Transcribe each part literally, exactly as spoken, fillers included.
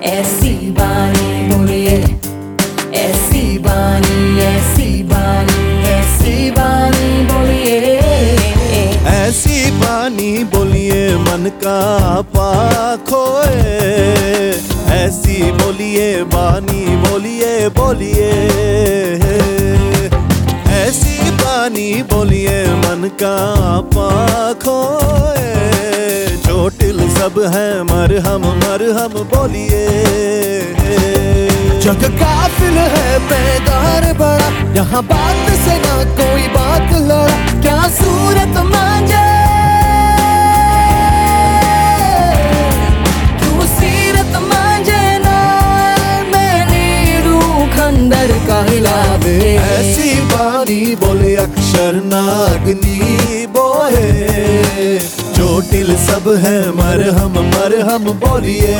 ऐसी बानी बोलिए, ऐसी बानी, ऐसी बानी, ऐसी बानी बोलिए, ऐसी बानी बोलिए मन का आपा खोए। ऐसी बोलिए बानी बोलिए बोलिए, ऐसी बानी बोलिए मन का आपा खोए। चोटिल सब है मरहम मरहम बोलिए। जग काफिल है बेदार बड़ा, यहाँ बात से ना कोई बात लड़ा। क्या सूरत मांझे क्यों सीरत मांझे ना, मैंने रूह खंदर का हिलावे। ऐसी बानी बोले अक्षर नागनी बोहे। चोटिल सब है मरहम मरहम बोलिए।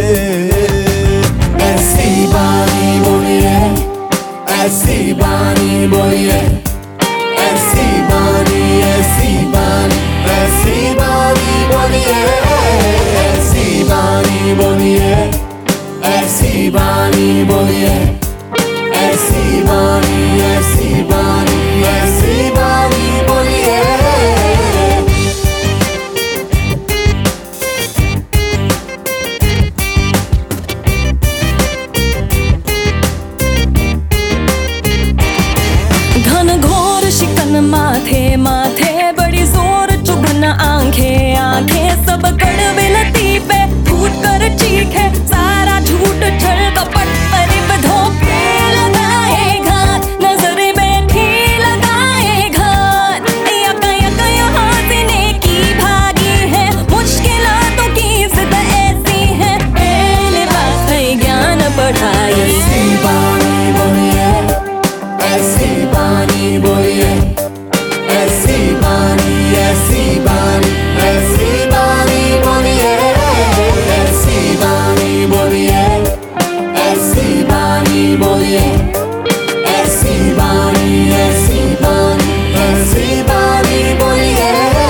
ऐसी बानी बोलिए, ऐसी बानी बोलिए, ऐसी बानी, ऐसी बानी, ऐसी बानी बोलिए, ऐसी बानी बोलिए, ऐसी बानी बोलिए, ऐसी बानी, ऐसी बानी, ऐसी बानी बोलिए। घनघोर शिकन माथे माथे, बड़ी जोर चुभन आंखें आंखें, सब कड़वे लतीफे फूट कर चीखे। सारा झूठ छल कपट परिब धोखे लगाए घात, नजर बैठी लगाए घात। यका यका यहाँ से नेकी भागी है, मुश्किलातों की जिद ऐसी है, पहले बात है ज्ञान पढ़ाई। ऐसी बानी बोलिए, ऐसी बानी बोलिए, ऐसी बानी, ऐसी बानी, ऐसी बानी बोलिए, ऐसी बानी बोलिए, ऐसी बानी बोलिए, ऐसी बानी, ऐसी बानी, ऐसी बानी बोलिए।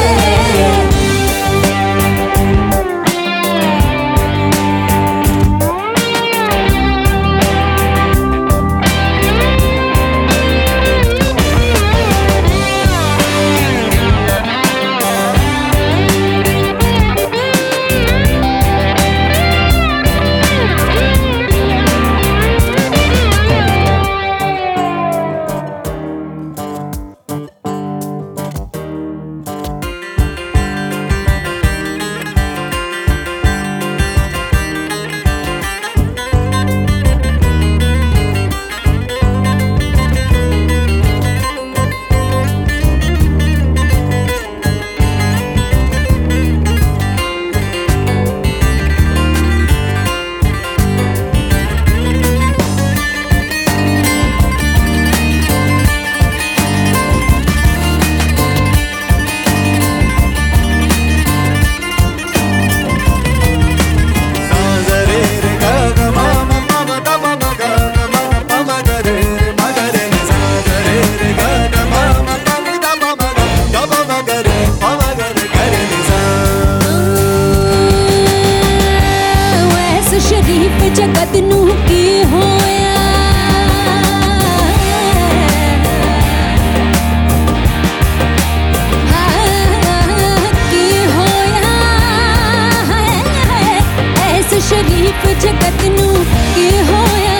जगत नू की होया, की होया, ऐसे शरीफ जगत नू की होया,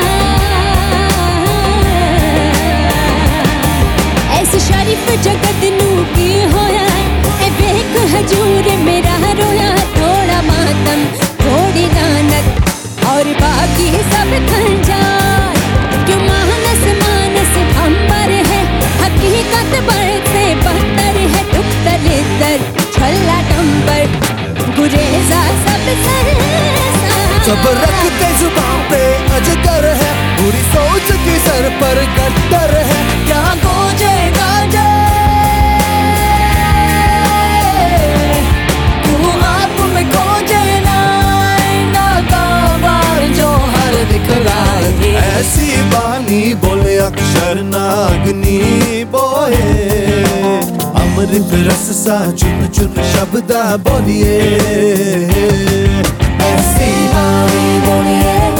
ऐसे शरीफ जगत नू की होया। ए वेख हजूर मेरा रोया, थोड़ा मातम थोड़ी दानत और बाकी सब खंजान। क्यों मानस मानस अंबर है, हकीकत बढ़ से बदतर है। टुक दलितर छल्ला टंबर गुरेजा सब सर सब रखते जुबान पे अजगर है, बुरी सोच की सर पर गद्दर है। क्या खोजे गाजे क्यों आप में खोजे ना, ना काबार जो हर दिखलाए। ऐसी बानी बोले अक्षर नागनी बोहे। अमृत रस सा चुन चुन शब्दा बोलिए। ऐसी बानी बोलिए,